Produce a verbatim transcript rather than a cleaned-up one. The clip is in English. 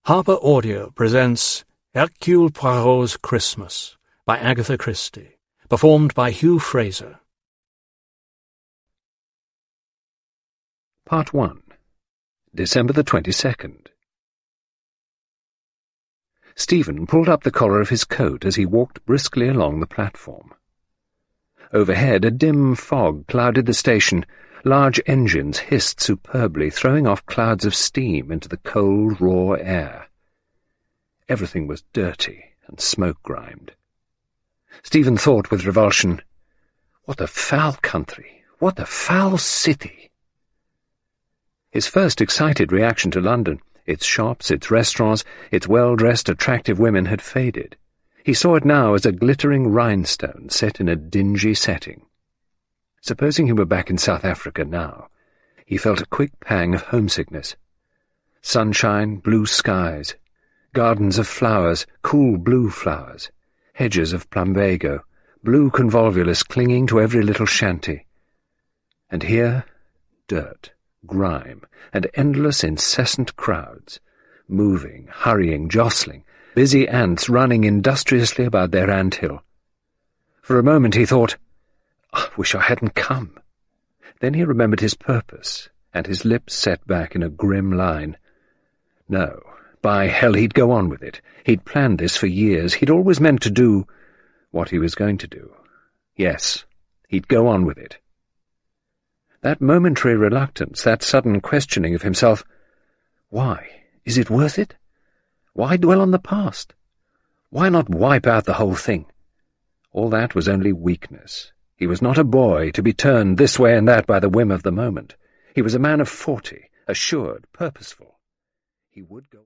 Harper Audio presents Hercule Poirot's Christmas by Agatha Christie, performed by Hugh Fraser. Part one. December the twenty-second. Stephen pulled up the collar of his coat as he walked briskly along the platform. Overhead, a dim fog clouded the station. Large engines hissed superbly, throwing off clouds of steam into the cold, raw air. Everything was dirty and smoke-grimed. Stephen thought with revulsion, "What a foul country! What a foul city!" His first excited reaction to London, its shops, its restaurants, its well-dressed, attractive women, had faded. He saw it now as a glittering rhinestone set in a dingy setting. Supposing he were back in South Africa now, he felt a quick pang of homesickness. Sunshine, blue skies, gardens of flowers, cool blue flowers, hedges of plumbago, blue convolvulus clinging to every little shanty. And here, dirt, grime, and endless incessant crowds, moving, hurrying, jostling, busy ants running industriously about their anthill. For a moment he thought, "I wish I hadn't come." Then he remembered his purpose, and his lips set back in a grim line. No, by hell, he'd go on with it. He'd planned this for years. He'd always meant to do what he was going to do. Yes, he'd go on with it. That momentary reluctance, that sudden questioning of himself, why? Is it worth it? Why dwell on the past? Why not wipe out the whole thing? All that was only weakness. He was not a boy, to be turned this way and that by the whim of the moment. He was a man of forty, assured, purposeful. He would go